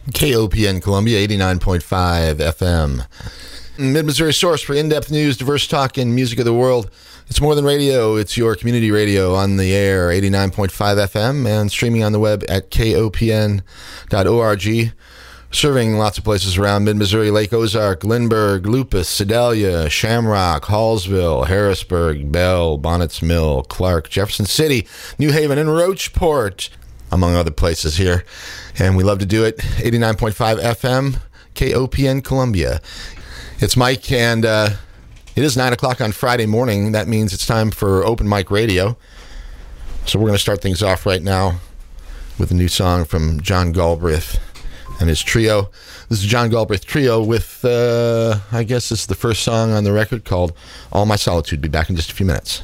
KOPN Columbia, 89.5 FM. Mid-Missouri source for in-depth news, diverse talk, and music of the world. It's more than radio. It's your community radio on the air, 89.5 FM, and streaming on the web at kopn.org. Serving lots of places around Mid-Missouri, Lake Ozark, Lindbergh, Lupus, Sedalia, Shamrock, Hallsville, Harrisburg, Bell, Bonnets Mill, Clark, Jefferson City, New Haven, and Roachport, among other places here. And we love to do it. 89.5 FM, KOPN Columbia. It's Mike, and it is 9 o'clock on Friday morning. That means it's time for Open Mic Radio. So we're going to start things off right now with a new song from John Galbraith and his trio. This is John Galbraith Trio with, I guess this is the first song on the record, called All My Solitude. Be back in just a few minutes.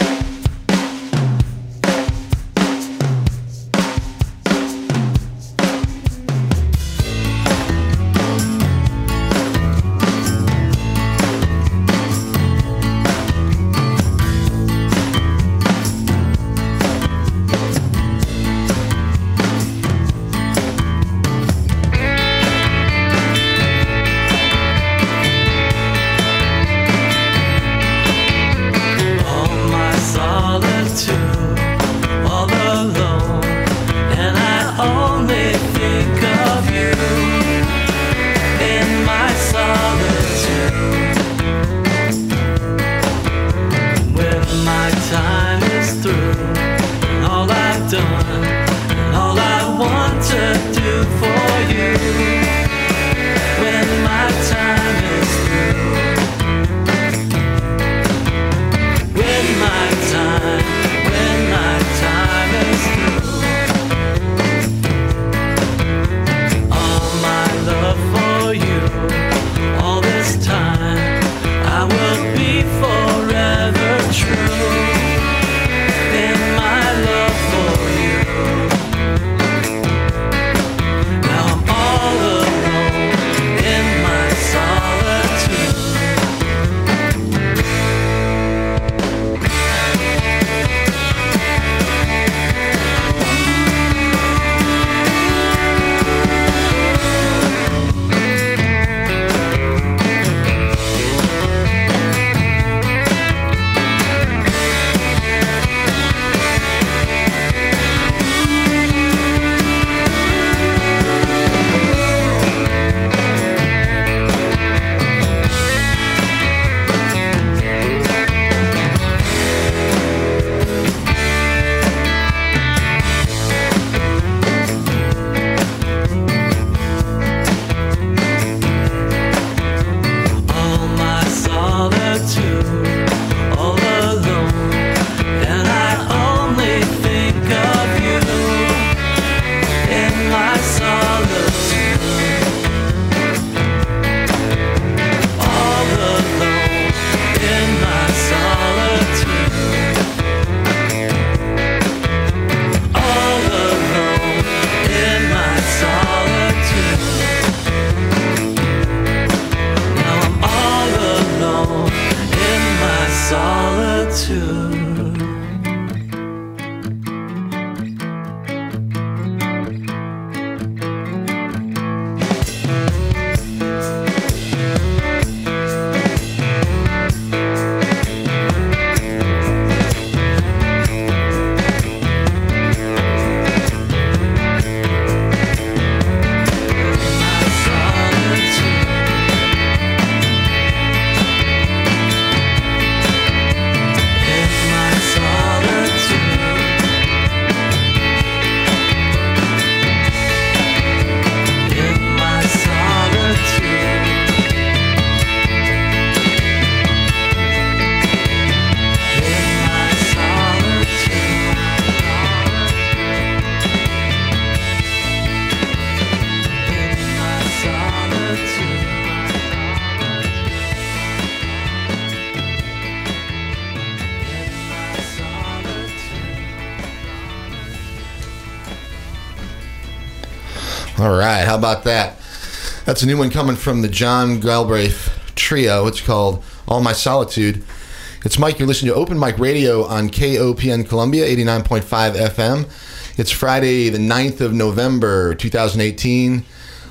All right, how about that? That's a new one coming from the John Galbraith Trio. It's called All My Solitude. It's Mike. You're listening to Open Mic Radio on KOPN Columbia, 89.5 FM. It's Friday, the 9th of November, 2018.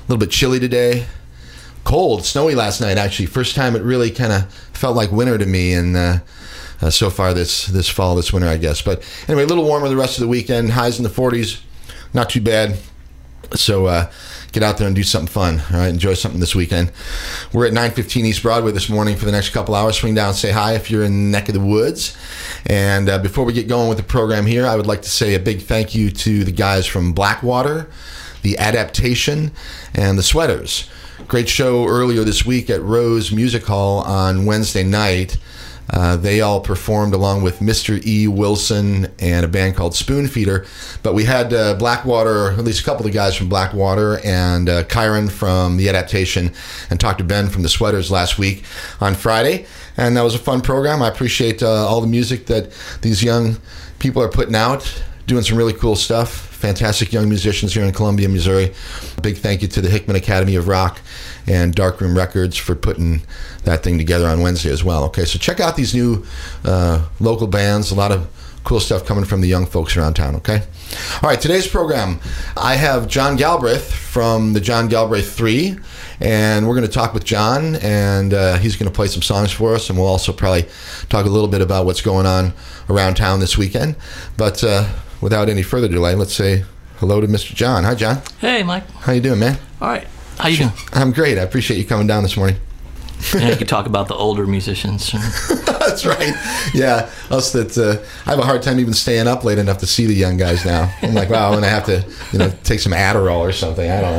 little bit chilly today. Cold, snowy last night, actually. First time it really kind of felt like winter to me, and so far this fall, this winter, I guess. But anyway, a little warmer the rest of the weekend. Highs in the 40s. Not too bad. So get out there and do something fun. All right, enjoy something this weekend. We're at 915 East Broadway this morning for the next couple hours. Swing down and say hi if you're in the neck of the woods. And before we get going with the program here, I would like to say a big thank you to the guys from Blackwater, The Adaptation, and The Sweaters. Great show earlier this week at Rose Music Hall on Wednesday night. They all performed along with Mr. E. Wilson and a band called Spoonfeeder. But we had Blackwater, at least a couple of the guys from Blackwater, and Kyron from The Adaptation, and talked to Ben from The Sweaters last week on Friday. And that was a fun program. I appreciate all the music that these young people are putting out, doing some really cool stuff. Fantastic young musicians here in Columbia, Missouri. A big thank you to the Hickman Academy of Rock and Darkroom Records for putting that thing together on Wednesday as well. Okay, so check out these new local bands. A lot of cool stuff coming from the young folks around town, okay? All right, today's program, I have John Galbraith from the John Galbraith 3, and we're going to talk with John, and he's going to play some songs for us, and we'll also probably talk a little bit about what's going on around town this weekend. But without any further delay, let's say hello to Mr. John. Hi, John. Hey, Mike. How you doing, man? All right. How you doing? I'm great. I appreciate you coming down this morning. Yeah, you can talk about the older musicians. That's right. Yeah, us that I have a hard time even staying up late enough to see the young guys now. I'm like, wow, I'm gonna have to, take some Adderall or something. I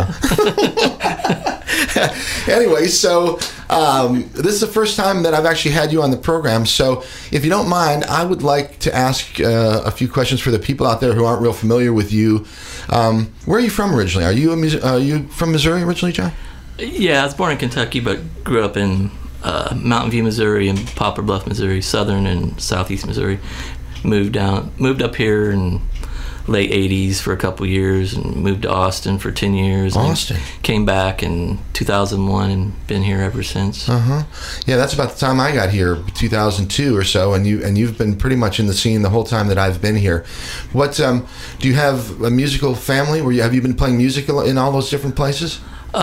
don't know. Anyway, so this is the first time that I've actually had you on the program. So if you don't mind, I would like to ask a few questions for the people out there who aren't real familiar with you. Where are you from originally? Are you from Missouri originally, John? Yeah, I was born in Kentucky, but grew up in Mountain View, Missouri, and Poplar Bluff, Missouri, southern and southeast Missouri. Moved up here in late 80s for a couple years, and moved to Austin for 10 years. Austin. Came back in 2001 and been here ever since. Yeah, that's about the time I got here, 2002 or so, and you've been pretty much in the scene the whole time that I've been here. What do you have a musical family? Have you been playing music in all those different places?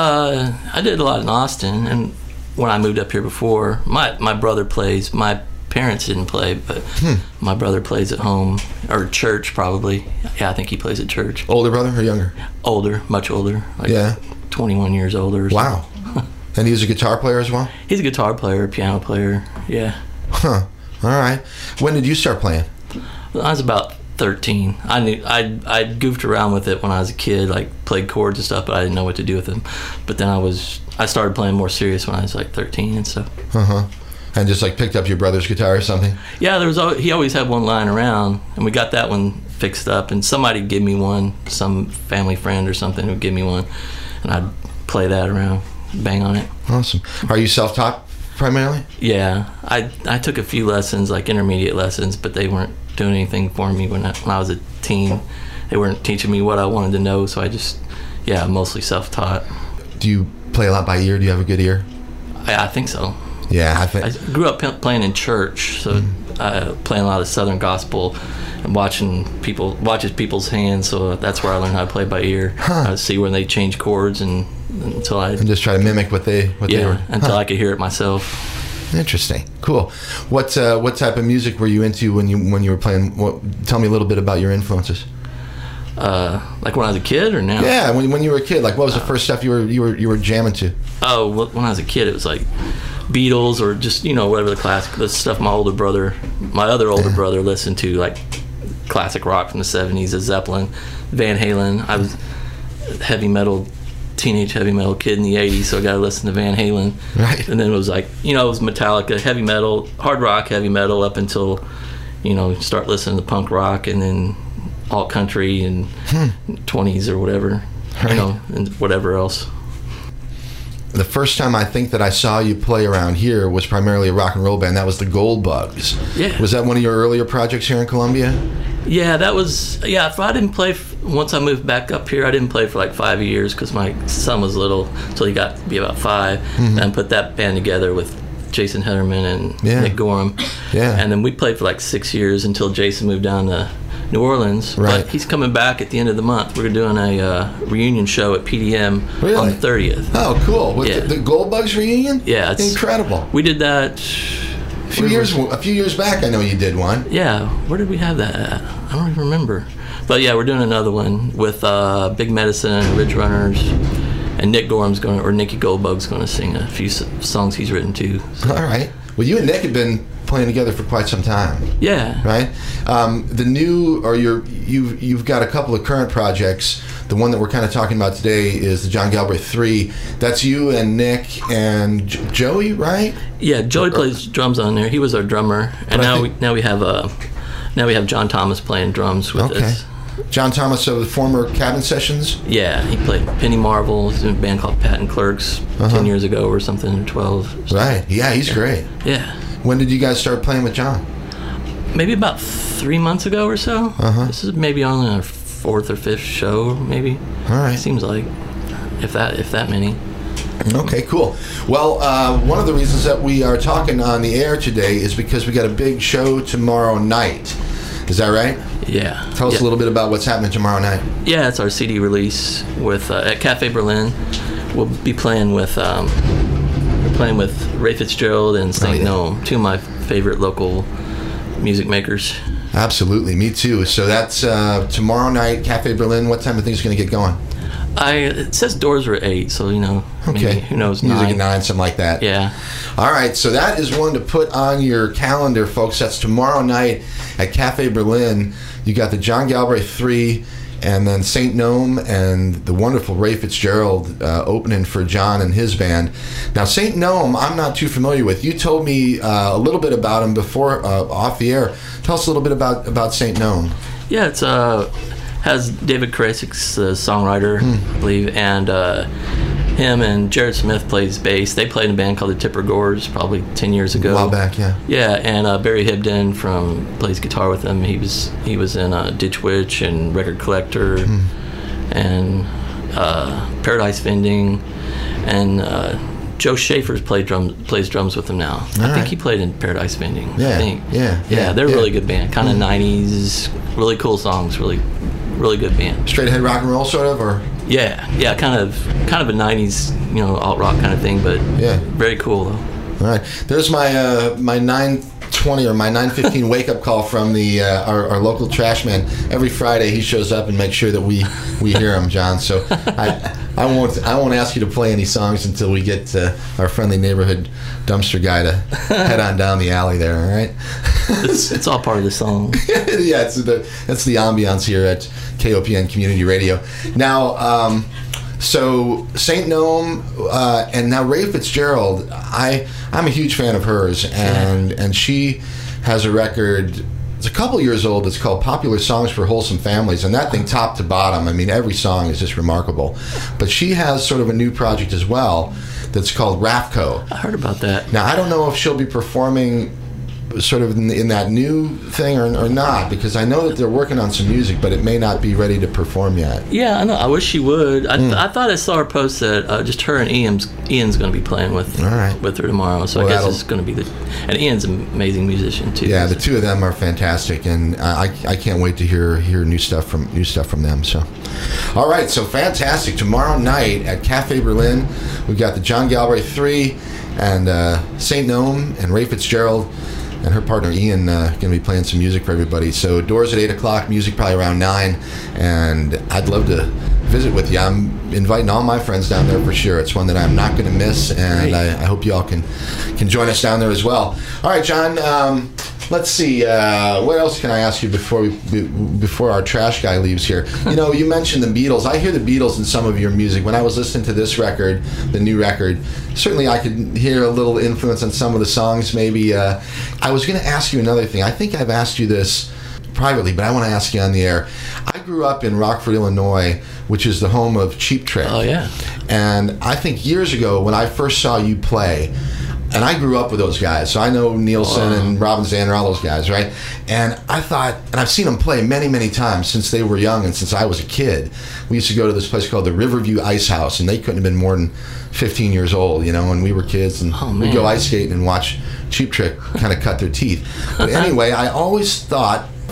I did a lot in Austin, and when I moved up here before, my brother plays. My parents didn't play, but my brother plays at home, or church probably. Yeah, I think he plays at church. Older brother or younger? Older, much older. Like 21 years older. Or wow. And he's a guitar player as well? He's a guitar player, piano player, yeah. Huh. All right. When did you start playing? Well, I was about 13. I goofed around with it when I was a kid, like played chords and stuff, but I didn't know what to do with them. But then I started playing more serious when I was like 13 and stuff. And just like picked up your brother's guitar or something? Yeah, he always had one lying around, and we got that one fixed up, and somebody'd give me one, some family friend or something would give me one, and I'd play that around, bang on it. Awesome. Are you self-taught primarily? Yeah, I took a few lessons, like intermediate lessons, but they weren't doing anything for me when I was a teen. They weren't teaching me what I wanted to know, so I just, mostly self-taught. Do you play a lot by ear? Do you have a good ear? I think so. Yeah, I grew up playing in church, so playing a lot of Southern gospel and watching people's hands, so that's where I learned how to play by ear. I would see when they change chords and just try to mimic what they were. Until I could hear it myself. Interesting. Cool. What type of music were you into when you were playing? Tell me a little bit about your influences. Like when I was a kid or now? Yeah, when you were a kid. Like what was the first stuff you were jamming to? Oh, well, when I was a kid, it was like Beatles or just whatever the stuff my other older brother listened to, like classic rock from the 70s, the Zeppelin, Van Halen. I was teenage heavy metal kid in the 80s, so I got to listen to Van Halen. Right. And then it was like, it was Metallica, heavy metal, hard rock, heavy metal, up until, start listening to punk rock, and then alt country and 20s or whatever, right. And whatever else. The first time I think that I saw you play around here was primarily a rock and roll band. That was the Goldbugs. Yeah. Was that one of your earlier projects here in Columbia? Yeah, that was. Yeah, if I didn't play once I moved back up here, I didn't play for like 5 years because my son was little until he got to be about 5, and put that band together with Jason Hederman and Nick Gorham. Yeah. And then we played for like 6 years until Jason moved down to New Orleans. Right. But he's coming back at the end of the month. We're doing a reunion show at PDM on the 30th. Oh, cool. With the Goldbugs reunion? Yeah. It's incredible. We did that a few years back. I know you did one. Yeah. Where did we have that at? I don't even remember. But yeah, we're doing another one with Big Medicine, Ridge Runners, and Nicky Goldbug's going to sing a few songs he's written too. So. All right. Well, you and Nick have been playing together for quite some time. Yeah. Right. You've got a couple of current projects. The one that we're kind of talking about today is the John Galbraith 3. That's you and Nick and Joey, right? Yeah, Joey plays drums on there. He was our drummer, and now we have John Thomas playing drums with us. John Thomas of the former Cabin Sessions? Yeah, he played Penny Marvel. He's in a band called Patent Clerks 10 years ago or something, 12. Right. Yeah, he's great. Yeah. When did you guys start playing with John? Maybe about 3 months ago or so. This is maybe only our 4th or 5th show, maybe. All right. Seems like, if that many. Okay, cool. Well, one of the reasons that we are talking on the air today is because we got a big show tomorrow night. Is that right? Yeah. Tell us a little bit about what's happening tomorrow night. Yeah, it's our CD release with at Cafe Berlin. We'll be playing with Ray Fitzgerald and St. Noam, two of my favorite local music makers. Absolutely, me too. So that's tomorrow night, Cafe Berlin. What time are things going to get going? It says doors are at 8, so okay. Who knows? Music 9. at 9, something like that. Yeah. All right, so that is one to put on your calendar, folks. That's tomorrow night at Cafe Berlin. You got the John Galbraith 3, and then St. Noam and the wonderful Ray Fitzgerald opening for John and his band. Now, St. Noam, I'm not too familiar with. You told me a little bit about him before off the air. Tell us a little bit about St. Noam. Yeah, it's has David Karasik, the songwriter, I believe, and him and Jared Smith plays bass. They played in a band called the Tipper Gores probably 10 years ago. A while back, yeah. Yeah, and Barry Hibden plays guitar with them. He was in Ditch Witch and Record Collector and Paradise Vending, and Joe Schaefer plays drums with them now. I think he played in Paradise Vending. Yeah, I think. Yeah, they're a really good band. Kind of 90s, really cool songs. Really good band. Straight ahead rock and roll, sort of, or yeah, kind of a 90s, alt rock kind of thing, but very cool though. All right, there's my 9:20 or my 9:15 wake up call from the our local trash man. Every Friday he shows up and makes sure that we hear him, John. So I won't ask you to play any songs until we get our friendly neighborhood dumpster guy to head on down the alley there. All right. It's all part of the song. Yeah, that's the ambiance here at KOPN Community Radio. Now, so St. Noam and now Ray Fitzgerald, I'm a huge fan of hers, and she has a record. It's a couple years old. It's called Popular Songs for Wholesome Families, and that thing, top to bottom, I mean, every song is just remarkable. But she has sort of a new project as well that's called Rafco. I heard about that. Now, I don't know if she'll be performing sort of in that new thing or not, because I know that they're working on some music, but it may not be ready to perform yet. Yeah, I know. I wish she would. I thought I saw her post that just her and Ian's going to be playing with her tomorrow. So I guess it's going to be and Ian's an amazing musician too. Yeah, the two of them are fantastic, and I can't wait to hear new stuff from them. So, all right, so fantastic. Tomorrow night at Cafe Berlin, we've got the John Galbraith 3 and St. Noam and Ray Fitzgerald and her partner Ian going to be playing some music for everybody. So doors at 8 o'clock, music probably around 9, and I'd love to visit with you. I'm inviting all my friends down there for sure. It's one that I'm not going to miss, and I hope you all can join us down there as well. All right, John, let's see. What else can I ask you before our trash guy leaves here? You mentioned the Beatles. I hear the Beatles in some of your music. When I was listening to this record, the new record, certainly I could hear a little influence on some of the songs maybe. I was going to ask you another thing. I think I've asked you this privately, but I want to ask you on the air. I grew up in Rockford, Illinois, which is the home of Cheap Trick. Oh, yeah. And I think years ago when I first saw you play, and I grew up with those guys, so I know Nielsen and Robin Zander, all those guys, right? And I thought, and I've seen them play many, many times since they were young and since I was a kid. We used to go to this place called the Riverview Ice House, and they couldn't have been more than 15 years old, when we were kids, and we'd go ice skating and watch Cheap Trick kind of cut their teeth. But anyway, I always thought,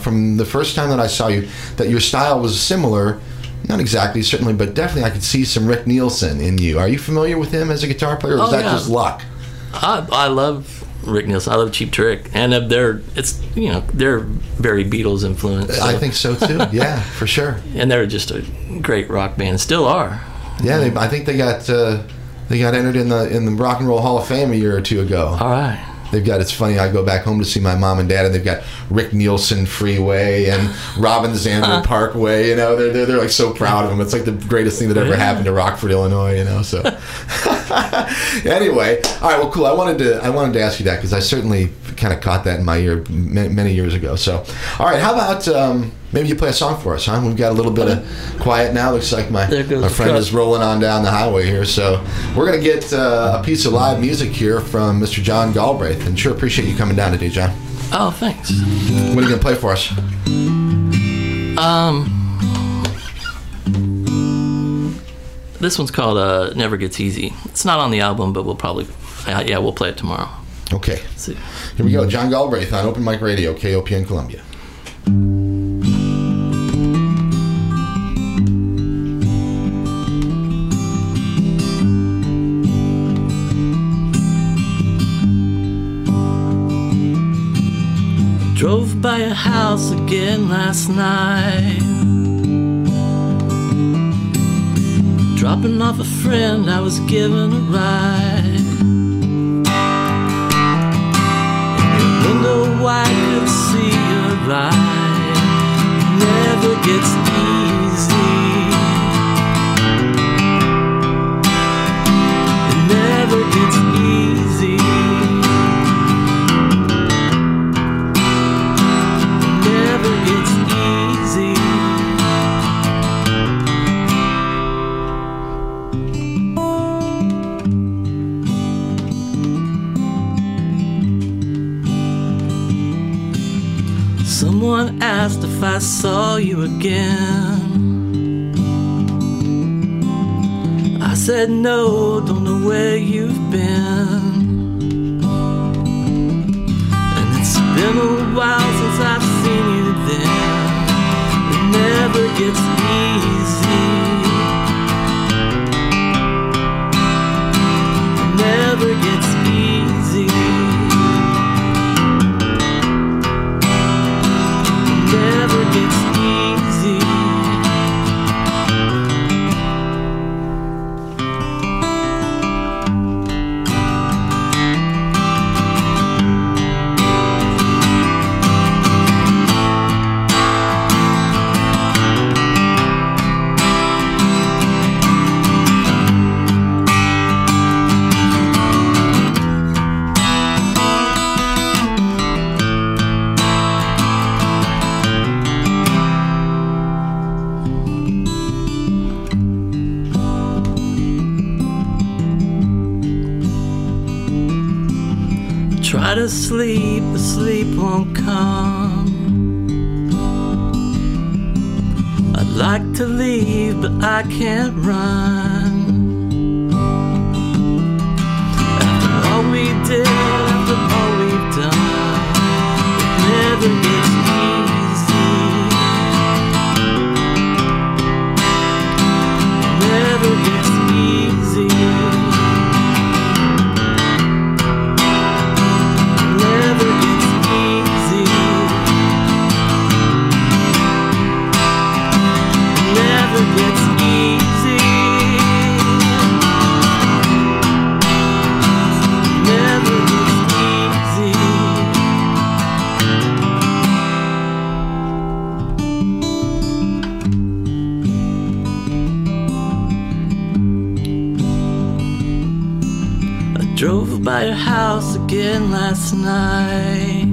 from the first time that I saw you that your style was similar. Not exactly, certainly, but definitely I could see some Rick Nielsen in you. Are you familiar with him as a guitar player, or is that just luck? I love Rick Nielsen. I love Cheap Trick, and they're very Beatles influenced. So. I think so too. Yeah, for sure. And they're just a great rock band. Still are. Yeah, I think they got entered in the Rock and Roll Hall of Fame a year or two ago. All right. They've got, it's funny, I go back home to see my mom and dad, and they've got Rick Nielsen Freeway and Robin Zander Parkway. They're like so proud of them. It's like the greatest thing that ever happened to Rockford, Illinois. So anyway, all right, well, cool. I wanted to ask you that because I certainly kind of caught that in my ear many years ago. So, all right, how about maybe you play a song for us, huh? We've got a little bit of quiet now. Looks like my friend is rolling on down the highway here. So we're going to get a piece of live music here from Mr. John Galbraith. And sure appreciate you coming down today, John. Oh, thanks. What are you going to play for us? This one's called Never Gets Easy. It's not on the album, but we'll probably, we'll play it tomorrow. Okay. Let's see. Here we go. John Galbraith on Open Mic Radio, KOPN Columbia. Drove by a house again last night, dropping off a friend I was giving a ride. In your window I could see your ride. Never gets easy. It never gets easy. Someone asked if I saw you again. I said no, don't know where you've been. And it's been a while since I've seen you then. It never gets easy. It never gets easy. Never gets easy. Try to sleep, but sleep won't come. I'd like to leave, but I can't run. After all we did, after all we've done, it never gets easy. It never gets easy. Drove by your house again last night.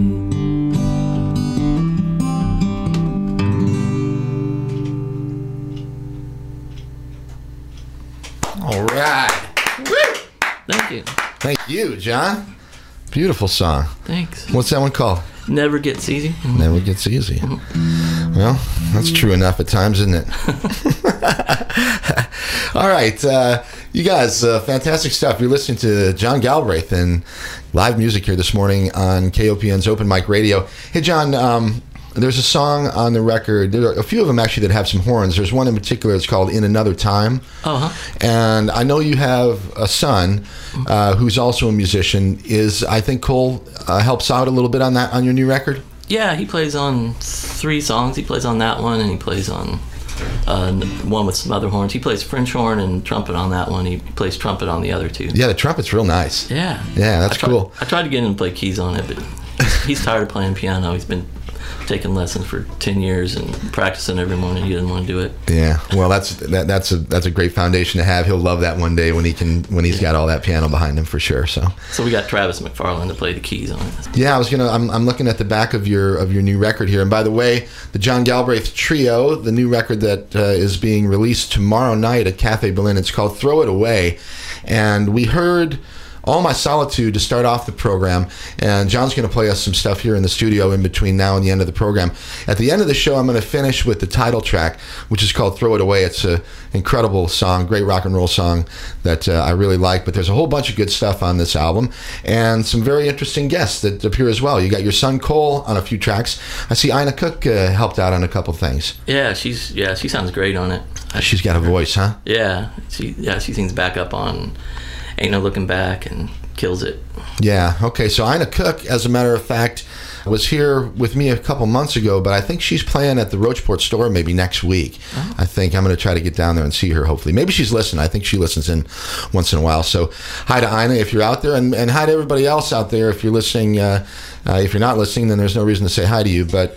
All right. Thank you. Thank you, John. Beautiful song. Thanks. What's that one called? Never Gets Easy. Never Gets Easy. Well, that's true enough at times, isn't it? All right. You guys, fantastic stuff. You're listening to John Galbraith and live music here this morning on KOPN's Open Mic Radio. Hey, John, there's a song on the record. There are a few of them actually that have some horns. There's one in particular. It's called "In Another Time," and I know you have a son who's also a musician. I think Cole helps out a little bit on that on your new record? Yeah, he plays on 3 songs. He plays on that one, and he plays on one with some other horns. He plays French horn and trumpet on that one. He plays trumpet on the other 2. Yeah, the trumpet's real nice. Yeah, that's cool. I tried to get him to play keys on it, but he's tired of playing piano. He's been taking lessons for 10 years and practicing every morning. He doesn't want to do it. Yeah, well, that's a great foundation to have. He'll love that one day when he's got all that piano behind him for sure. So we got Travis McFarland to play the keys on it. Yeah, I'm looking at the back of your new record here, and by the way, the John Galbraith Trio, the new record that is being released tomorrow night at Cafe Berlin. It's called "Throw It Away," and we heard All My Solitude to start off the program, and John's going to play us some stuff here in the studio in between now and the end of the program. At the end of the show, I'm going to finish with the title track, which is called "Throw It Away." It's an incredible song, great rock and roll song that I really like, but there's a whole bunch of good stuff on this album, and some very interesting guests that appear as well. You got your son Cole on a few tracks. I see Ina Cook helped out on a couple things. Yeah, she sounds great on it. She's got a voice, huh? Yeah, she sings back up on Ain't No Looking Back and kills it. Yeah, okay, so Ina Cook, as a matter of fact, was here with me a couple months ago, but I think she's playing at the Roachport store maybe next week. Oh. I think I'm going to try to get down there and see her, hopefully. Maybe she's listening. I think she listens in once in a while. So hi to Ina if you're out there, and hi to everybody else out there if you're listening. If you're not listening, then there's no reason to say hi to you, but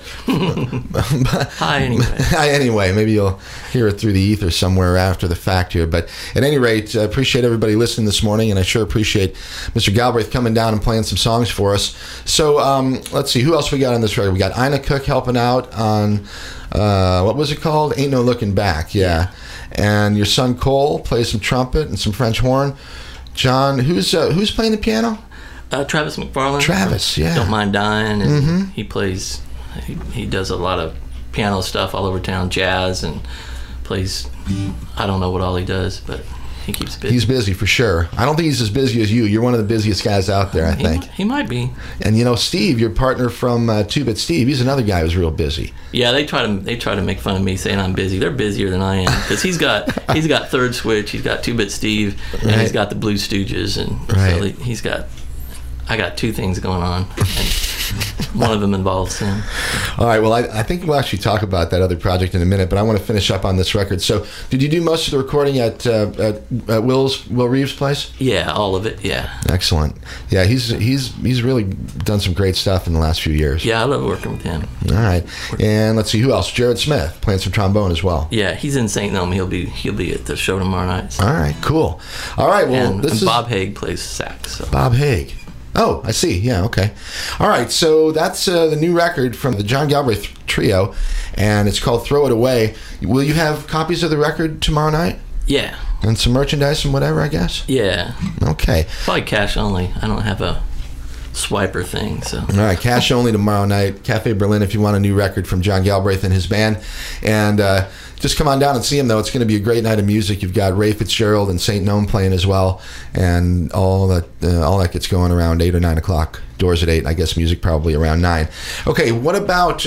hi anyway. Hi anyway. Maybe you'll hear it through the ether somewhere after the fact here. But at any rate, I appreciate everybody listening this morning, and I sure appreciate Mr. Galbraith coming down and playing some songs for us. So let's see, who else we got on this record? We got Ina Cook helping out on, what was it called? Ain't No Looking Back, yeah. And your son Cole plays some trumpet and some French horn. John, who's playing the piano? Travis McFarland. Travis, yeah. Don't Mind Dying, and he plays. He does a lot of piano stuff all over town, jazz, and plays. I don't know what all he does, but he keeps busy. He's busy for sure. I don't think he's as busy as you. You're one of the busiest guys out there, I think. He might be. And Steve, your partner from 2-Bit Steve, he's another guy who's real busy. Yeah, they try to make fun of me saying I'm busy. They're busier than I am because he's got Third Switch, he's got 2-Bit Steve, and he's got the Blue Stooges, and so he's got. I got 2 things going on, and one of them involves him. All right, well, I think we'll actually talk about that other project in a minute, but I want to finish up on this record. So, did you do most of the recording at Will Reeves' place? Yeah, all of it, yeah. Excellent. Yeah, he's really done some great stuff in the last few years. Yeah, I love working with him. All right, and let's see, who else? Jared Smith, playing some trombone as well. Yeah, he's in St. Nome. He'll be at the show tomorrow night. So. All right, cool. All right, well, and Bob Haig plays sax. So. Bob Haig. Oh, I see. Yeah, okay. All right, so that's the new record from the John Galbraith Trio, and it's called Throw It Away. Will you have copies of the record tomorrow night? Yeah. And some merchandise and whatever, I guess? Yeah. Okay. Probably cash only. I don't have a swiper thing, so. All right, cash only tomorrow night. Cafe Berlin if you want a new record from John Galbraith and his band. And just come on down and see him, though. It's going to be a great night of music. You've got Ray Fitzgerald and St. Nome playing as well, and all that gets going around 8 or 9 o'clock. Doors at 8. I guess music probably around 9. Okay, what about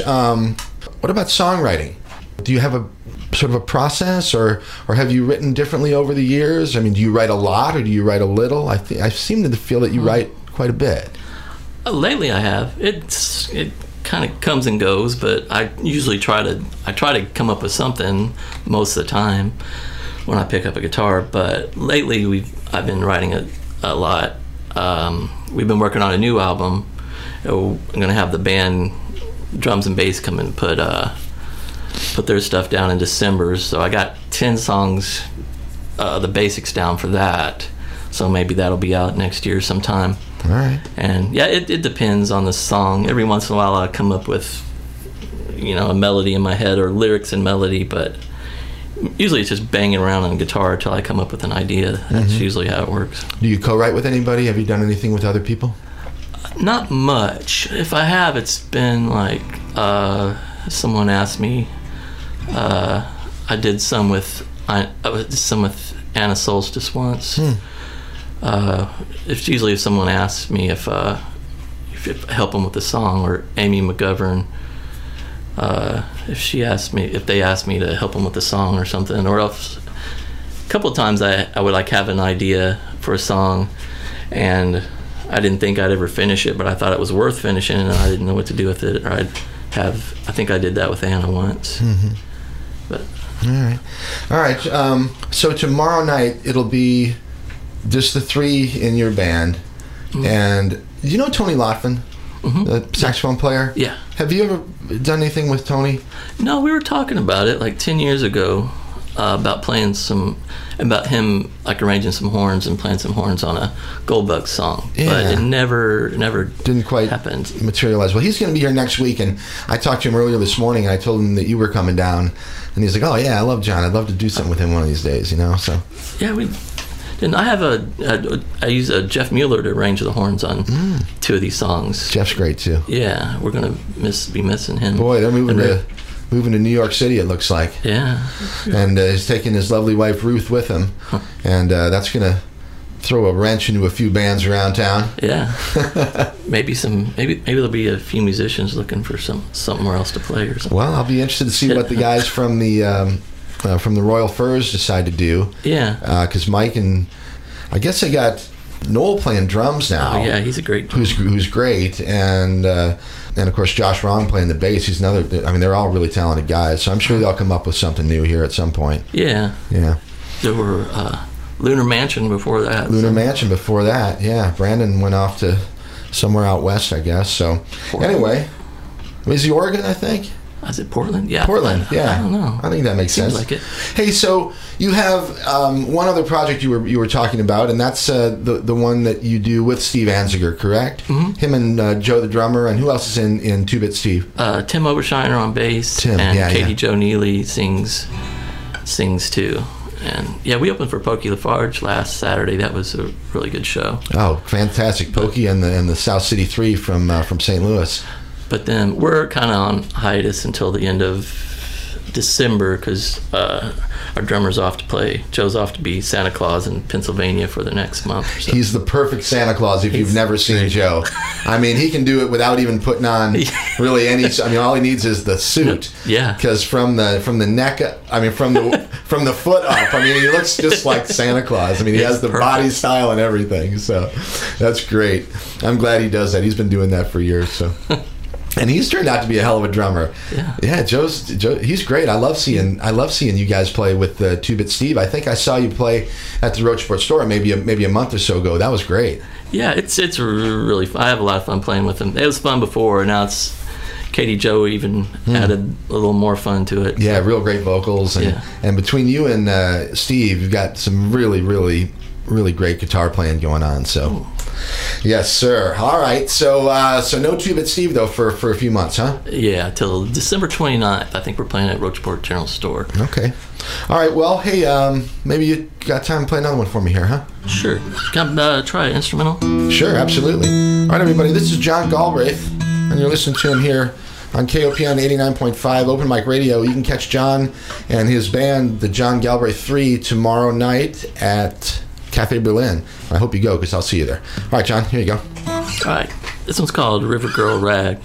songwriting? Do you have a sort of a process, or have you written differently over the years? I mean, do you write a lot, or do you write a little? I seem to feel that you write quite a bit. Lately, I have. It kind of comes and goes, but I usually try to come up with something most of the time when I pick up a guitar. But lately, I've been writing a lot. We've been working on a new album. I'm gonna have the band drums and bass come and put their stuff down in December. So I got 10 songs, the basics down for that. So maybe that'll be out next year sometime. All right. And yeah, it depends on the song. Every once in a while I come up with, a melody in my head or lyrics and melody, but usually it's just banging around on guitar until I come up with an idea. That's usually how it works. Do you co-write with anybody? Have you done anything with other people? Not much. If I have, it's been like someone asked me. I did some with Anna Solstice once. It's usually if someone asks me if help them with the song, or Amy McGovern if they asked me to help them with a song or something, or else a couple of times I would like have an idea for a song, and I didn't think I'd ever finish it, but I thought it was worth finishing, and I didn't know what to do with it. Or I think I did that with Anna once. Mm-hmm. But all right. So tomorrow night it'll be just the three in your band, and you know Tony Lotfin, the saxophone player. Yeah. Have you ever done anything with Tony? No, we were talking about it like 10 years ago, about him like arranging some horns and playing some horns on a Goldbug song. Yeah. But it never didn't quite happened. materialize. Well, he's going to be here next week, and I talked to him earlier this morning, and I told him that you were coming down, and he's like, "Oh yeah, I love John. I'd love to do something with him one of these days." So yeah, and I have I use a Jeff Mueller to arrange the horns on two of these songs. Jeff's great too. Yeah, we're gonna be missing him. Boy, they're moving to New York City, it looks like. Yeah. And he's taking his lovely wife Ruth with him, and that's gonna throw a wrench into a few bands around town. Yeah. maybe there'll be a few musicians looking for somewhere else to play or something. Well, I'll be interested to see what the guys from the Royal Furs decide to do. Yeah. Because Mike and I guess they got Noel playing drums now. Oh yeah, he's a great. Who's great, and of course Josh Wrong playing the bass. He's another. I mean, they're all really talented guys. So I'm sure they'll come up with something new here at some point. Yeah. Yeah. There were Lunar Mansion before that. Mansion before that. Yeah. Brandon went off to somewhere out west, I guess. So Portland. Anyway, was he Oregon? I think. Is it Portland? Yeah. Portland, yeah. I don't know. I think that makes Seems sense. like it. Hey, so you have one other project you were talking about, and that's the one that you do with Steve Anziger, correct? Mm-hmm. Him and Joe the drummer, and who else is in Two Bit Steve? Tim Obershiner on bass, Tim, and yeah, Katie yeah. Jo Neely sings too. And yeah, we opened for Pokey LaFarge last Saturday. That was a really good show. Oh, fantastic! Pokey and the South City Three from St. Louis. But then we're kind of on hiatus until the end of December because our drummer's off to play. Joe's off to be Santa Claus in Pennsylvania for the next month or so. He's the perfect Santa Claus if you've never seen Joe. I mean, he can do it without even putting on really any. I mean, all he needs is the suit. Yeah. Because from the neck, I mean, from the foot up, I mean, he looks just like Santa Claus. I mean, he has the body style and everything. So that's great. I'm glad he does that. He's been doing that for years. So. And he's turned out to be a hell of a drummer. Yeah, Joe. He's great. I love seeing you guys play with the Two Bit Steve. I think I saw you play at the Roachport store maybe a month or so ago. That was great. Yeah, it's really fun. I have a lot of fun playing with him. It was fun before, and now it's Katie Jo even added a little more fun to it. Yeah, real great vocals, and between you and Steve, you've got some really, really, really great guitar playing going on. So. Ooh. Yes, sir. All right. So no Two Bit Steve, though, for a few months, huh? Yeah, till December 29th. I think we're playing at Roachport General Store. Okay. All right. Well, hey, maybe you got time to play another one for me here, huh? Sure. Can I try an instrumental? Sure, absolutely. All right, everybody. This is John Galbraith, and you're listening to him here on KOPN 89.5 Open Mic Radio. You can catch John and his band, the John Galbraith 3, tomorrow night at Cafe Berlin. I hope you go, because I'll see you there. All right, John, here you go. All right. This one's called River Girl Rag.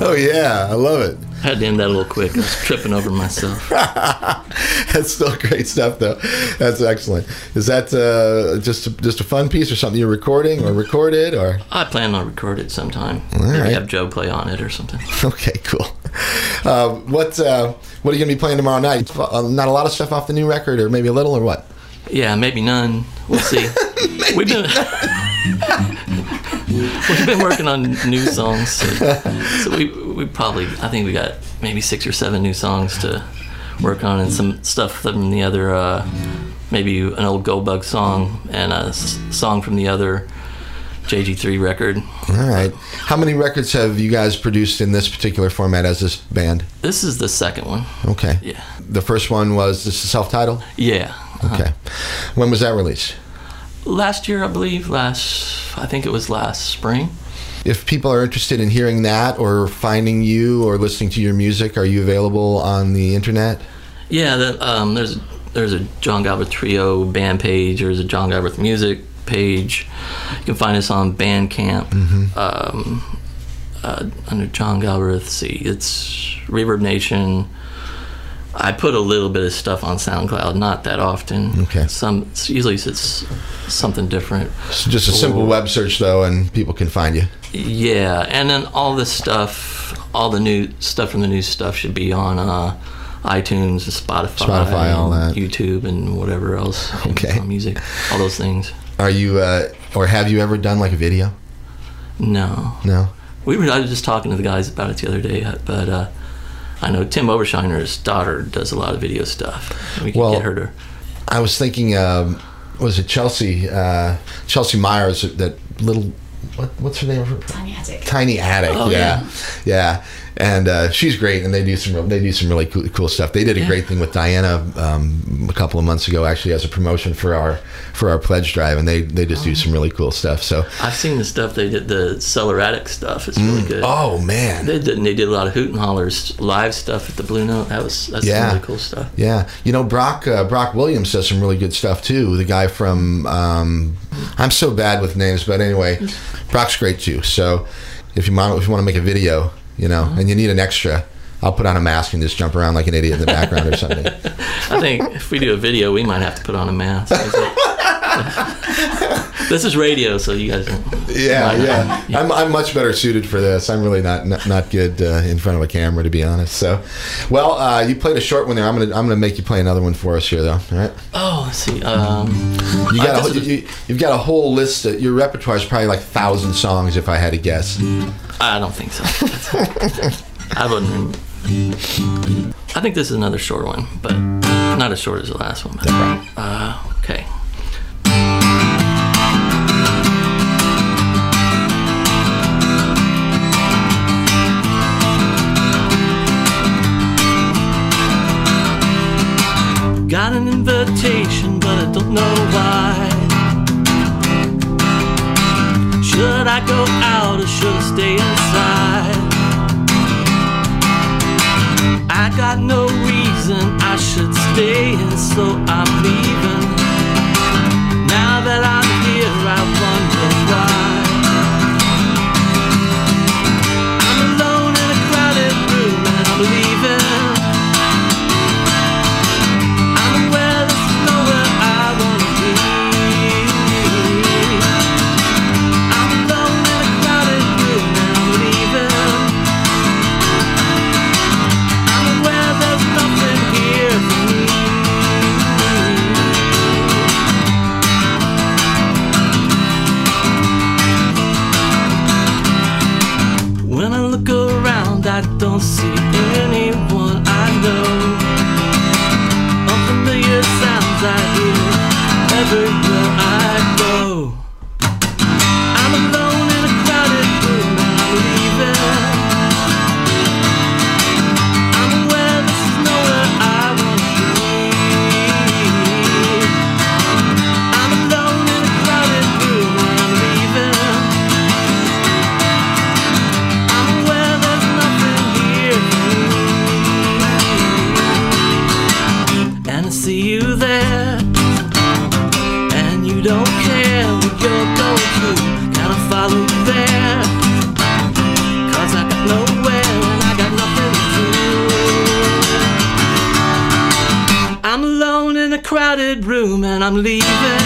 Oh, yeah. I love it. I had to end that a little quick. I was tripping over myself. That's still great stuff, though. That's excellent. Is that just a fun piece or something you're recording or recorded? Or I plan on record it sometime. All Maybe right. have Joe play on it or something. Okay, cool. What are you going to be playing tomorrow night? Not a lot of stuff off the new record, or maybe a little, or what? Yeah, maybe none. We'll see. We've been working on new songs, so we probably, I think we got maybe 6 or 7 new songs to work on, and some stuff from the other, maybe an old Goldbug song and a song from the other JG3 record. All right. How many records have you guys produced in this particular format as this band? This is the second one. Okay. Yeah. The first one was this is self-titled? Yeah. Okay. When was that released? Last year, I believe. I think it was last spring. If people are interested in hearing that or finding you or listening to your music, are you available on the internet? Yeah, there's a John Galbraith Trio band page. There's a John Galbraith Music page. You can find us on Bandcamp. Under John Galbraith. See, it's Reverb Nation. I put a little bit of stuff on SoundCloud, not that often. Okay. Usually it's something different. So just a simple web search, though, and people can find you. Yeah, and then all this stuff, all the new stuff from the new stuff should be on iTunes, Spotify, all that. YouTube, and whatever else. Okay. Amazon Music, all those things. Are you, or have you ever done like a video? No. No. I was just talking to the guys about it the other day, but I know Tim Obersheiner's daughter does a lot of video stuff. We can get her to. I was thinking, was it Chelsea Myers? That little, what's her name? Tiny Attic. Tiny Attic. Oh, yeah. And she's great, and they do some really cool stuff. They did a great thing with Diana a couple of months ago, actually, as a promotion for our pledge drive, and they just do some really cool stuff. So I've seen the stuff they did, the Cellar Attic stuff. It's really good. Oh man, they did a lot of Hoot and Hollers live stuff at the Blue Note. That's some really cool stuff. Yeah, Brock Williams does some really good stuff too. The guy from I'm so bad with names, but anyway, Brock's great too. So if you want to make a video, and you need an extra, I'll put on a mask and just jump around like an idiot in the background or something. I think if we do a video, we might have to put on a mask. This is radio, so you guys don't. Yeah. I'm much better suited for this. I'm really not good in front of a camera, to be honest. So, well, you played a short one there. I'm gonna make you play another one for us here, though. All right. Oh, let's see. You've got a whole list. Your repertoire is probably like 1,000 songs, if I had to guess. I don't think so. I wouldn't. I think this is another short one, but not as short as the last one. Okay. Got an invitation, but I don't know why. Should I go out or should I stay inside? I got no reason I should stay, and so I'm leaving. Now that I'm here, I wonder why. I'm alone in a crowded room and I'm leaving. I'm aware this is nowhere I wanna be. I'm alone in a crowded room and I'm leaving. I'm aware there's nothing here for me. When I look around, I don't see anyone I know. Unfamiliar sounds I hear everywhere I go. I'm alone in a crowded room and I'm leaving. I'm aware this is nowhere I want to be. I'm alone in a crowded room and I'm leaving. I'm aware there's nothing here for me. And I see you there, and you don't care where you're going to. Can I follow you there? 'Cause I got nowhere I'm leaving.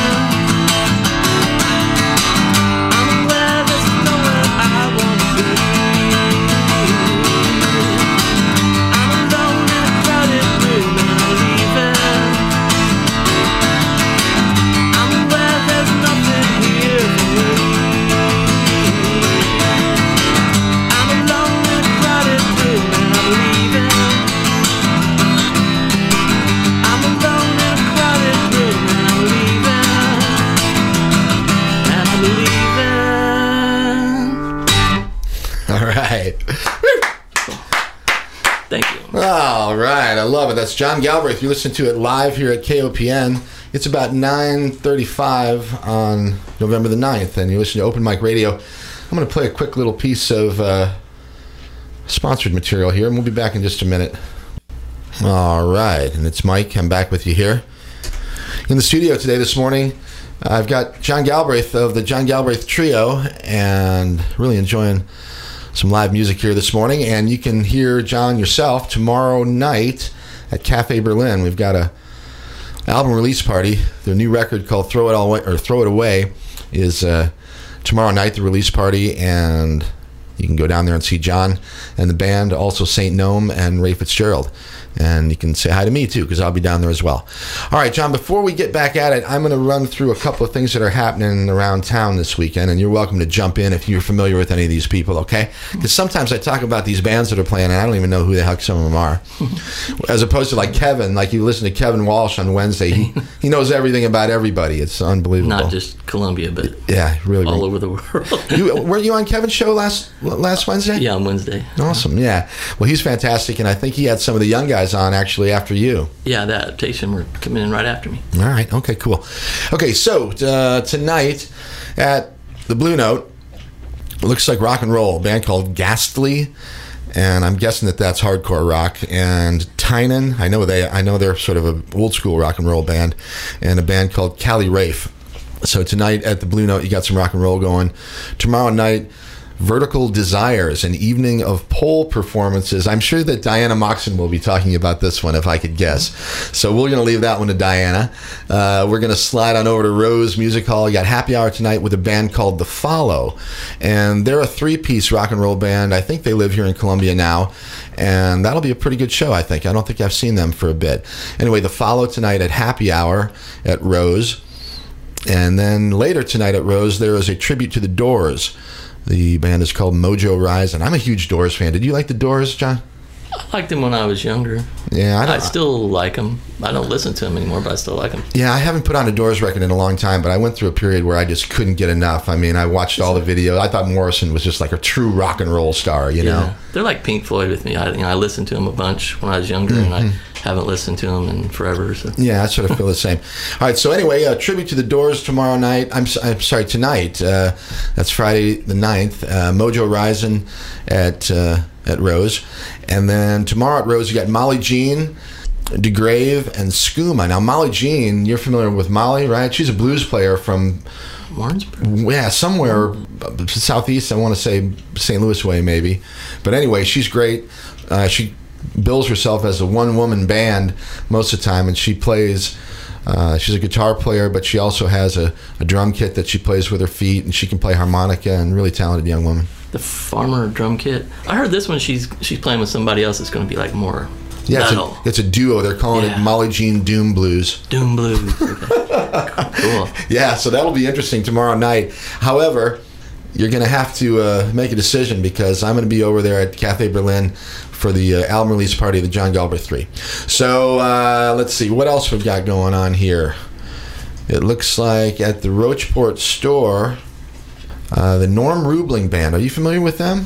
I'm aware there's nowhere I want to be. I'm alone in a crowded room and I'm leaving. I'm aware there's nothing here for me. I'm alone in a crowded room and I'm leaving. I'm alone in a crowded room and I'm leaving. And I'm leaving. All right. Thank you. All right. I love it. That's John Galbraith. You listen to it live here at KOPN. It's about 9:35 on November the 9th, and you listen to Open Mic Radio. I'm going to play a quick little piece of sponsored material here, and we'll be back in just a minute. All right. And it's Mike. I'm back with you here in the studio today this morning. I've got John Galbraith of the John Galbraith Trio, and really enjoying some live music here this morning. And you can hear John yourself tomorrow night at Cafe Berlin. We've got a album release party. Their new record called Throw It All Away, or Throw It Away, is tomorrow night, the release party, and you can go down there and see John and the band, also St. Gnome and Ray Fitzgerald. And you can say hi to me, too, because I'll be down there as well. All right, John, before we get back at it, I'm going to run through a couple of things that are happening around town this weekend, and you're welcome to jump in if you're familiar with any of these people, okay? Because sometimes I talk about these bands that are playing, and I don't even know who the heck some of them are. As opposed to, like Kevin, like you listen to Kevin Walsh on Wednesday, he knows everything about everybody. It's unbelievable. Not just Columbia, but yeah, really all over the world. Weren't you on Kevin's show last Wednesday? Yeah, on Wednesday. Awesome, yeah. Well, he's fantastic, and I think he had some of the young guys on actually after you. Yeah, the Adaptation were coming in right after me. All right, okay, cool. Okay, so tonight at the Blue Note, it looks like rock and roll, a band called Ghastly, and I'm guessing that that's hardcore rock. And Tynan, I know they're sort of an old school rock and roll band, and a band called Cali Rafe. So tonight at the Blue Note, you got some rock and roll going. Tomorrow night, Vertical Desires, an evening of pole performances. I'm sure that Diana Moxon will be talking about this one, if I could guess. So we're going to leave that one to Diana. We're going to slide on over to Rose Music Hall. You got happy hour tonight with a band called The Follow. And they're a three-piece rock and roll band. I think they live here in Columbia now. And that'll be a pretty good show, I think. I don't think I've seen them for a bit. Anyway, The Follow tonight at happy hour at Rose. And then later tonight at Rose, there is a tribute to The Doors. The band is called Mojo Rise, and I'm a huge Doors fan. Did you like the Doors, John? I liked them when I was younger. Yeah, I still like them. I don't listen to them anymore, but I still like them. Yeah, I haven't put on a Doors record in a long time, but I went through a period where I just couldn't get enough. I mean, I watched all the videos. I thought Morrison was just like a true rock and roll star, you know? They're like Pink Floyd with me. I listened to them a bunch when I was younger, and I haven't listened to them in forever. So. Yeah, I sort of feel the same. All right, so anyway, tribute to the Doors tomorrow night. I'm sorry, tonight. That's Friday the 9th. Mojo Rising at Rose. And then tomorrow at Rose, you got Molly Jean, DeGrave, and Skooma. Now, Molly Jean, you're familiar with Molly, right? She's a blues player from Warrensburg? Yeah, somewhere southeast. I want to say St. Louis way, maybe. But anyway, she's great. She bills herself as a one-woman band most of the time, and she plays. She's a guitar player, but she also has a drum kit that she plays with her feet, and she can play harmonica, and really talented young woman. The Farmer drum kit. I heard this one. She's playing with somebody else. It's going to be like more. Yeah, it's a duo. They're calling it Molly Jean Doom Blues. Doom Blues. Okay. Cool. Yeah, so that'll be interesting tomorrow night. However, you're going to have to make a decision, because I'm going to be over there at Cafe Berlin for the album release party of the John Galbraith 3. So let's see. What else we've got going on here? It looks like at the Rocheport store, the Norm Rubling Band. Are you familiar with them?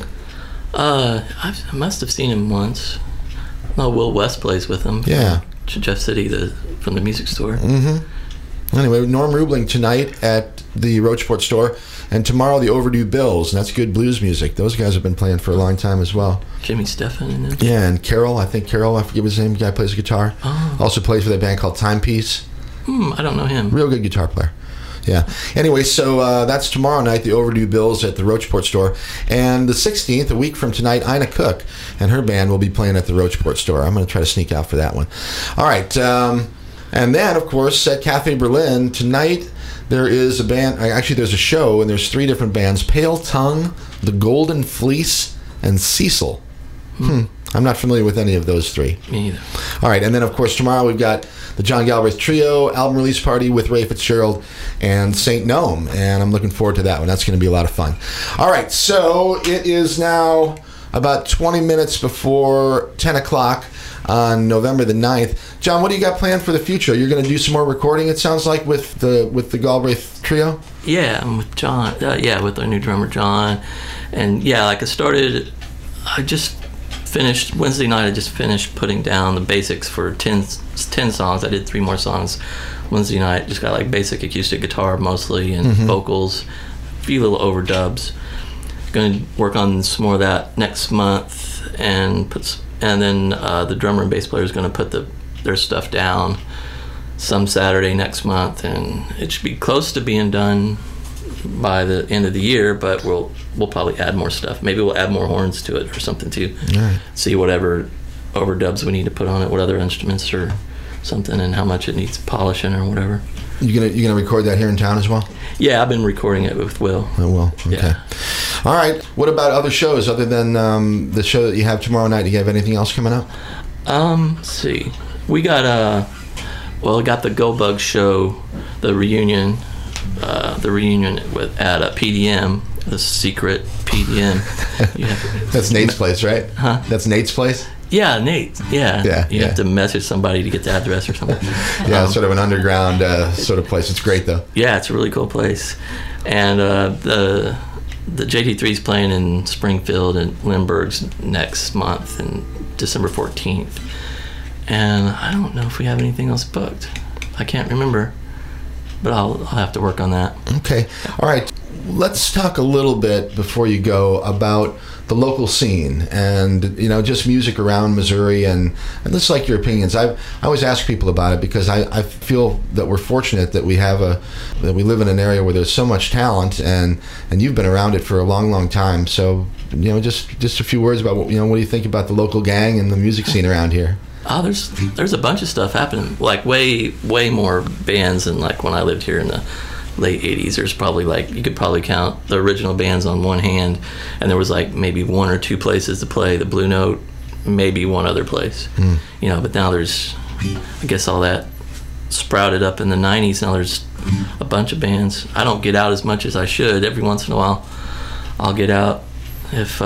I must have seen him once. No, Will West plays with him. Yeah. Jeff City from the music store. Mm-hmm. Anyway, Norm Rubling tonight at the Rocheport store, and tomorrow the Overdue Bills, and that's good blues music. Those guys have been playing for a long time as well. Jimmy Stephan in there. Yeah, and Carol, I forget his name, the guy who plays guitar. Oh. Also plays for that band called Timepiece. I don't know him. Real good guitar player. Yeah. Anyway, so that's tomorrow night, the Overdue Bills at the Rocheport store. And the 16th, a week from tonight, Ina Cook and her band will be playing at the Rocheport store. I'm going to try to sneak out for that one. All right. And then, of course, at Cafe Berlin tonight, there is a band. Actually, there's a show, and there's 3 different bands: Pale Tongue, The Golden Fleece, and Cecil. I'm not familiar with any of those 3. Me either. All right, and then, of course, tomorrow we've got the John Galbraith Trio album release party with Ray Fitzgerald and St. Gnome, and I'm looking forward to that one. That's going to be a lot of fun. All right, so it is now about 20 minutes before 10 o'clock on November the 9th. John, what do you got planned for the future? You're going to do some more recording, it sounds like, with the Galbraith Trio? Yeah, I'm with John. With our new drummer, John. And, like I just finished, Wednesday night I just finished putting down the basics for 10 songs. I did 3 more songs Wednesday night. Just got like basic acoustic guitar mostly and vocals, a few little overdubs. Going to work on some more of that next month, and then the drummer and bass player is going to put their stuff down some Saturday next month, and it should be close to being done by the end of the year, but we'll probably add more stuff. Maybe we'll add more horns to it or something too. Right. See whatever overdubs we need to put on it, what other instruments or something, and how much it needs polishing or whatever. You gonna record that here in town as well? Yeah, I've been recording it with Will. Oh, Will. Okay. Yeah. All right. What about other shows other than the show that you have tomorrow night? Do you have anything else coming up? Let's see. We got got the Go Bug show, the reunion at PDM, the secret PDM. That's Nate's place, right? Huh? That's Nate's place? Yeah, Nate. Yeah. You have to message somebody to get the address or something. Sort of an underground sort of place. It's great, though. Yeah, it's a really cool place. And the JT3's playing in Springfield and Lindbergh's next month, and December 14th. And I don't know if we have anything else booked. I can't remember. But I'll have to work on that. Okay. All right. Let's talk a little bit before you go about the local scene and just music around Missouri, and let's like your opinions. I always ask people about it because I feel that we're fortunate that we live in an area where there's so much talent, and you've been around it for a long time. So just a few words about what do you think about the local gang and the music scene around here? Oh, there's a bunch of stuff happening. Like way more bands than like when I lived here in the late 80s. There's probably you could probably count the original bands on one hand, and there was like maybe 1 or 2 places to play. The Blue Note, maybe one other place. But now there's, I guess all that sprouted up in the 90s. Now there's a bunch of bands. I don't get out as much as I should. Every once in a while I'll get out if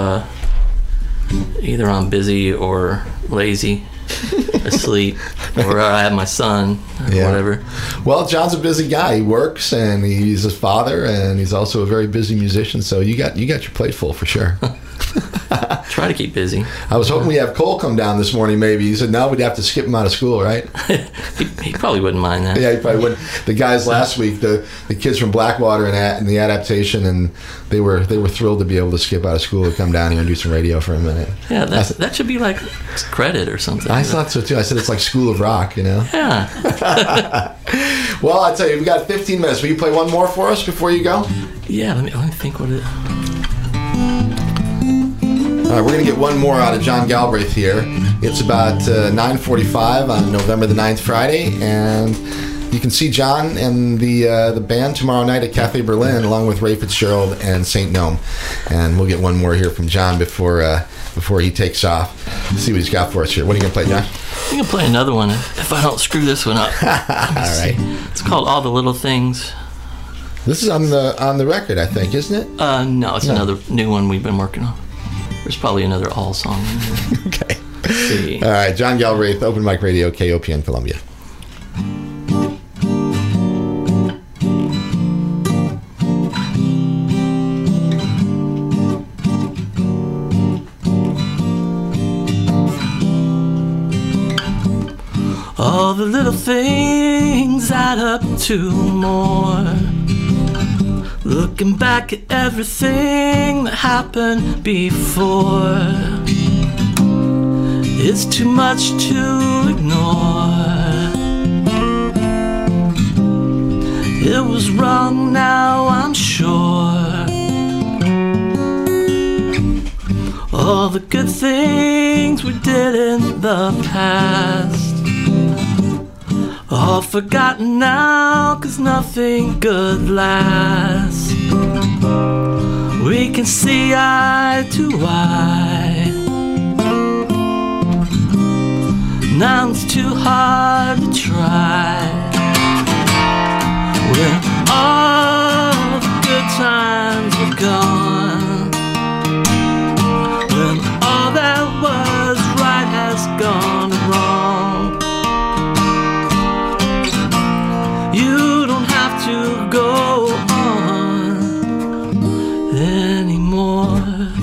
either I'm busy or lazy. Asleep, or I have my son, or whatever. Well, John's a busy guy. He works, and he's a father, and he's also a very busy musician. So you got your plate full for sure. Try to keep busy. I was hoping we'd have Cole come down this morning. Maybe he said no, we'd have to skip him out of school, right? he probably wouldn't mind that. Yeah, he probably wouldn't. The guys last week, the kids from Blackwater and the adaptation, and they were thrilled to be able to skip out of school and come down here and do some radio for a minute. Yeah, that should be like credit or something. I thought so too. I said it's like School of Rock, Yeah. Well, I tell you, we've got 15 minutes. Will you play one more for us before you go? Yeah, let me think what it. All right, we're going to get one more out of John Galbraith here. It's about 9:45 on November the 9th, Friday, and you can see John and the band tomorrow night at Cafe Berlin, along with Ray Fitzgerald and St. Gnome. And we'll get one more here from John before he takes off. Let's see what he's got for us here. What are you going to play, John? I'm going to play another one if I don't screw this one up. All right. It's called All the Little Things. This is on the record, I think, isn't it? No, it's another new one we've been working on. There's probably another All song in there. Okay. Let's see. All right, John Galbraith, Open Mic Radio, KOPN Columbia. All the little things add up to more. Looking back at everything that happened before, it's too much to ignore. It was wrong, now I'm sure. All the good things we did in the past, all forgotten now, 'cause nothing good lasts. We can see eye to eye. Now it's too hard to try. When all the good times were gone, when all that was right has gone wrong, you don't have to go on anymore.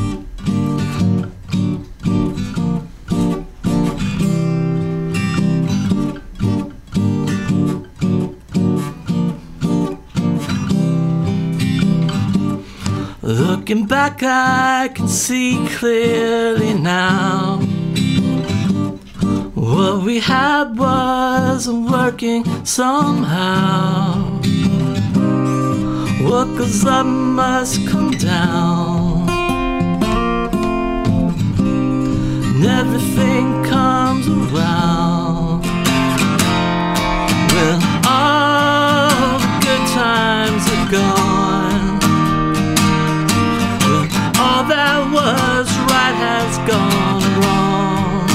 Looking back, I can see clearly now. What we had wasn't working somehow. What goes up must come down, and everything comes around. When all the good times are gone, when all that was right has gone wrong,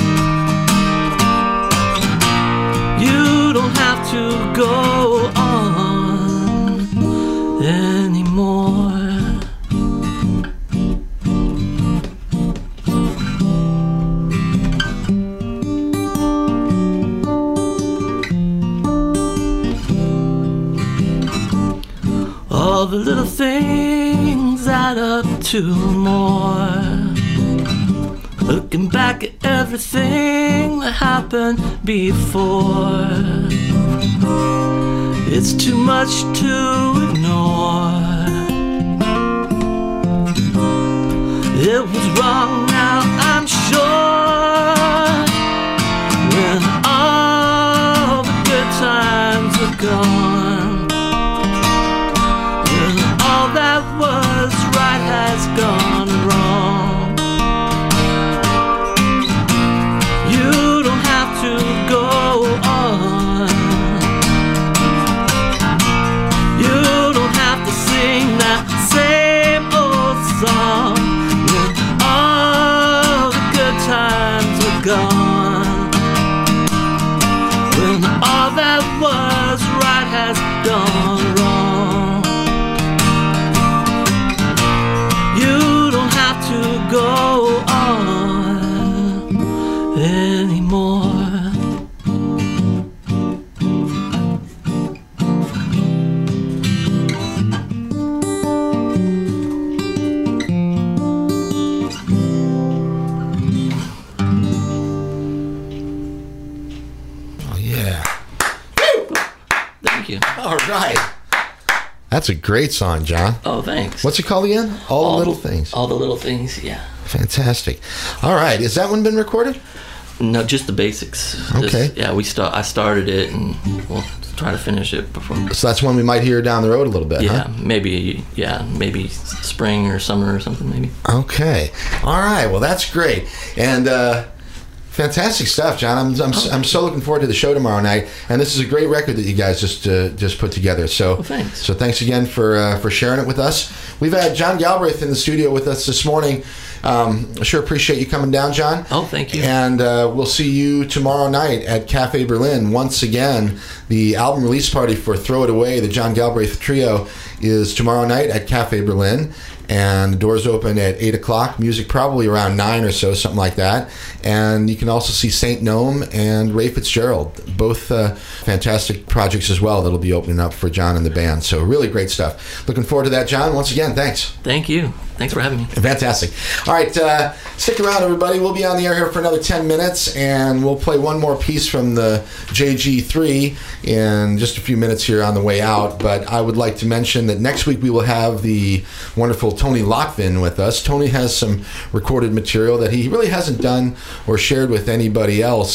you don't have to go on anymore. All the little things add up to more. Looking back at everything that happened before, it's too much to ignore. It was wrong, now I'm sure. When all the good times are gone, when all that was right has gone wrong, you don't have to go on. You don't have to sing that same old song. When all the good times are gone, when all that was right has gone wrong, you don't have to go on anymore. Oh, yeah. Thank you. All right. That's a great song, John. Oh, thanks. What's it called again? All the Little Things. All the little things, yeah. Fantastic. All right. Has that one been recorded? No, just the basics. Okay. Yeah, I started it, and we'll try to finish it before. So that's one we might hear down the road a little bit, Yeah, huh? maybe spring or summer or something, maybe. Okay. All right. Well, that's great. And fantastic stuff, John. I'm so looking forward to the show tomorrow night. And this is a great record that you guys just put together. So thanks. So thanks again for sharing it with us. We've had John Galbraith in the studio with us this morning. I sure appreciate you coming down, John. Oh, thank you. And we'll see you tomorrow night at Cafe Berlin. Once again, the album release party for Throw It Away, the John Galbraith Trio, is tomorrow night at Cafe Berlin. And the doors open at 8 o'clock. Music probably around 9 or so, something like that. And you can also see St. Gnome and Ray Fitzgerald, both fantastic projects as well that'll be opening up for John and the band. So really great stuff. Looking forward to that, John. Once again, thanks. Thank you. Thanks for having me. Fantastic. All right, stick around, everybody. We'll be on the air here for another 10 minutes, and we'll play one more piece from the JG3 in just a few minutes here on the way out. But I would like to mention that next week we will have the wonderful Tony Lockvin with us. Tony has some recorded material that he really hasn't done or shared with anybody else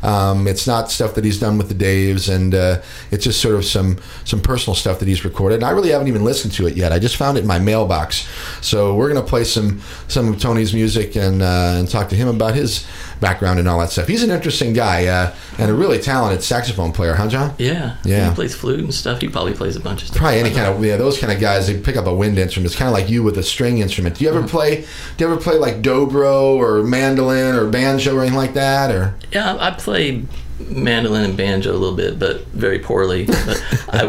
It's not stuff that he's done with the Daves, and it's just sort of some personal stuff that he's recorded. And I really haven't even listened to it yet. I just found it in my mailbox. So we're going to play some of Tony's music and talk to him about his background and all that stuff. He's an interesting guy and a really talented saxophone player, huh, John? Yeah. He plays flute and stuff. He probably plays a bunch of stuff. Probably any kind of those kind of guys. They pick up a wind instrument. It's kind of like you with a string instrument. Do you ever play like dobro or mandolin or banjo or anything like that? Or yeah, I play mandolin and banjo a little bit, but very poorly. But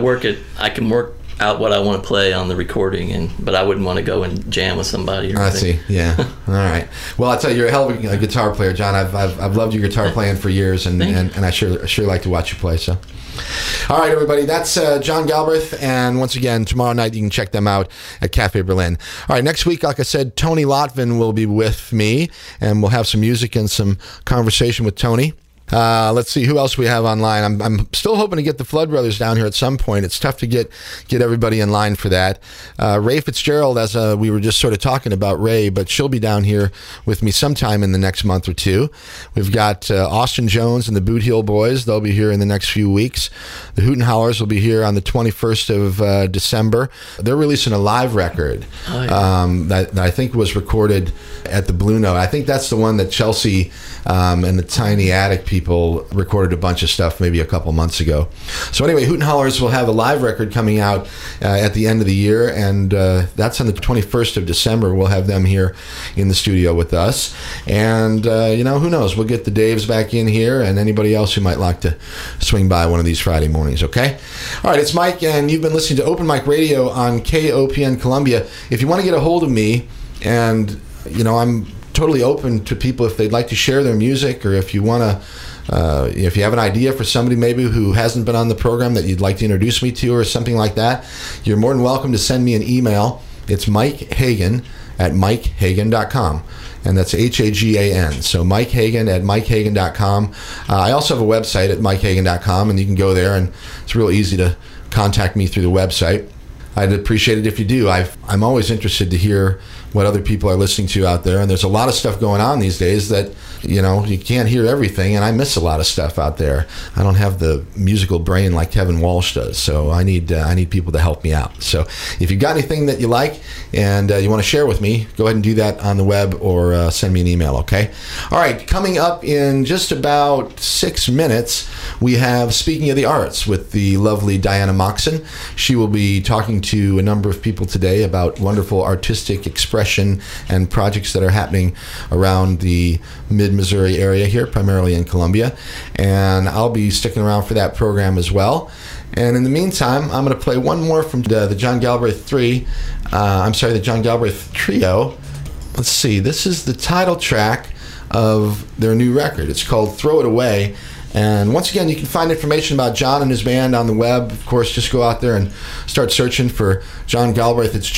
I can work out what I want to play on the recording, but I wouldn't want to go and jam with somebody. I see. Yeah. All right. Well, I'll tell you, you're a hell of a guitar player, John. I've loved your guitar playing for years, and I sure like to watch you play. So, all right, everybody, that's John Galbraith, and once again, tomorrow night you can check them out at Cafe Berlin. All right, next week, like I said, Tony Lotvin will be with me, and we'll have some music and some conversation with Tony. Let's see who else we have online. I'm still hoping to get the Flood Brothers down here at some point. It's tough to get everybody in line for that. Ray Fitzgerald, as we were just sort of talking about Ray, but she'll be down here with me sometime in the next month or two. We've got Austin Jones and the Boot Heel Boys. They'll be here in the next few weeks. The Hoot and Howlers will be here on the 21st of December. They're releasing a live record that I think was recorded at the Blue Note. I think that's the one that Chelsea and the Tiny Attic people recorded a bunch of stuff maybe a couple months ago. So anyway, Hoot and Hollers will have a live record coming out at the end of the year, and that's on the 21st of December. We'll have them here in the studio with us. And, who knows? We'll get the Daves back in here and anybody else who might like to swing by one of these Friday mornings, okay? All right, it's Mike, and you've been listening to Open Mic Radio on KOPN Columbia. If you want to get a hold of me, and, I'm totally open to people if they'd like to share their music, or if you want to if you have an idea for somebody maybe who hasn't been on the program that you'd like to introduce me to or something like that, you're more than welcome to send me an email. It's Mike Hagan at MikeHagan.com, and that's Hagan. So Mike Hagan at MikeHagan.com. I also have a website at MikeHagan.com, and you can go there, and it's real easy to contact me through the website. I'd appreciate it if you do. I'm always interested to hear what other people are listening to out there, and there's a lot of stuff going on these days that you can't hear everything, and I miss a lot of stuff out there. I don't have the musical brain like Kevin Walsh does, so I need people to help me out. So if you've got anything that you like and you want to share with me, go ahead and do that on the web or send me an email, okay? All right, coming up in just about 6 minutes, we have Speaking of the Arts with the lovely Diana Moxon. She will be talking to a number of people today about wonderful artistic expression and projects that are happening around the mid-Missouri area here, primarily in Columbia. And I'll be sticking around for that program as well. And in the meantime, I'm going to play one more from the John Galbraith the John Galbraith Trio. Let's see, this is the title track of their new record. It's called Throw It Away. And once again, you can find information about John and his band on the web. Of course, just go out there and start searching for John Galbraith. It's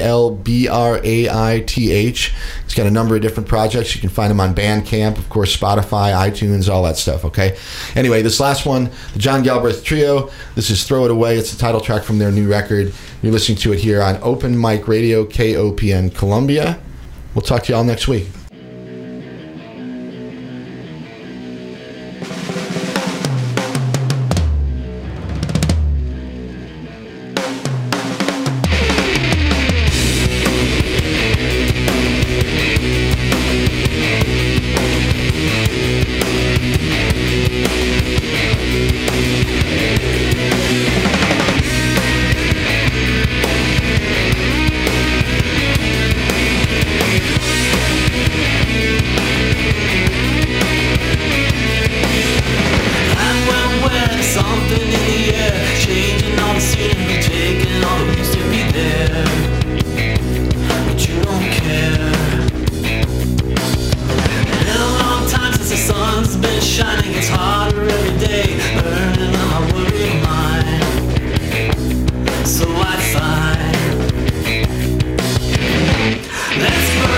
Galbraith. He's got a number of different projects. You can find him on Bandcamp, of course, Spotify, iTunes, all that stuff, okay? Anyway, this last one, the John Galbraith Trio, this is Throw It Away. It's the title track from their new record. You're listening to it here on Open Mic Radio, KOPN Columbia. We'll talk to you all next week. Let's go.